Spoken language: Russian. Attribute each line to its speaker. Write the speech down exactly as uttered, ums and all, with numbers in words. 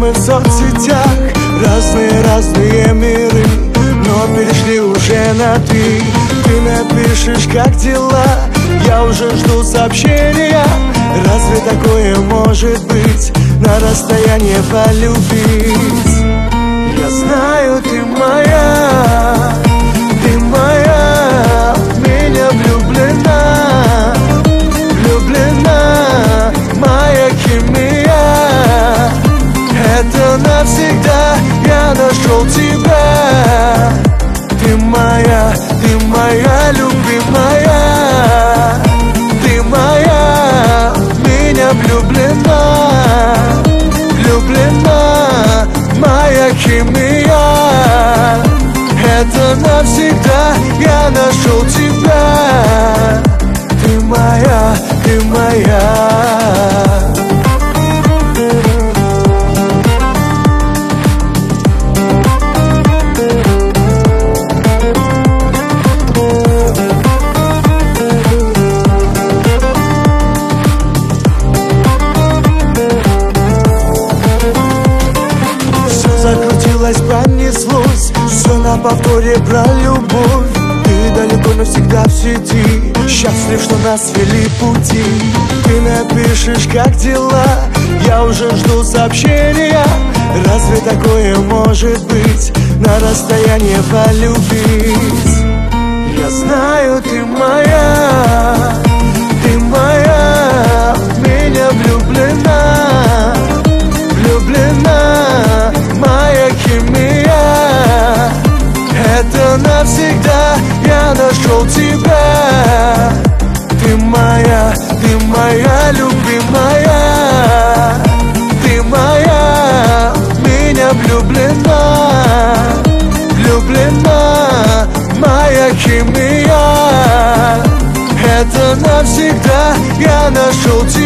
Speaker 1: мы в соцсетях, разные-разные миры, но перешли уже на ты. Ты напишешь, как дела, я уже жду сообщения. Разве такое может быть, на расстоянии полюбить? Я знаю, ты моя, ты моя, в меня влюблена, влюблена, моя химия. Это навсегда, я нашел тебя. Ты моя, ты моя любимая, ты моя, в меня влюблена, влюблена, моя химия. Это навсегда, я нашел тебя. Ты моя, ты моя. Понеслось, все на повторе про любовь. Ты далеко навсегда в сети, счастлив, что нас вели пути. Ты напишешь, как дела, я уже жду сообщения. Разве такое может быть, на расстоянии полюбить? Я знаю, ты моя, ты моя, в меня влюблена, влюблена, моя химия. Это навсегда, я нашел тебя. Ты моя, ты моя любимая, ты моя, в меня влюблена, влюблена, моя химия. Это навсегда, я нашел тебя.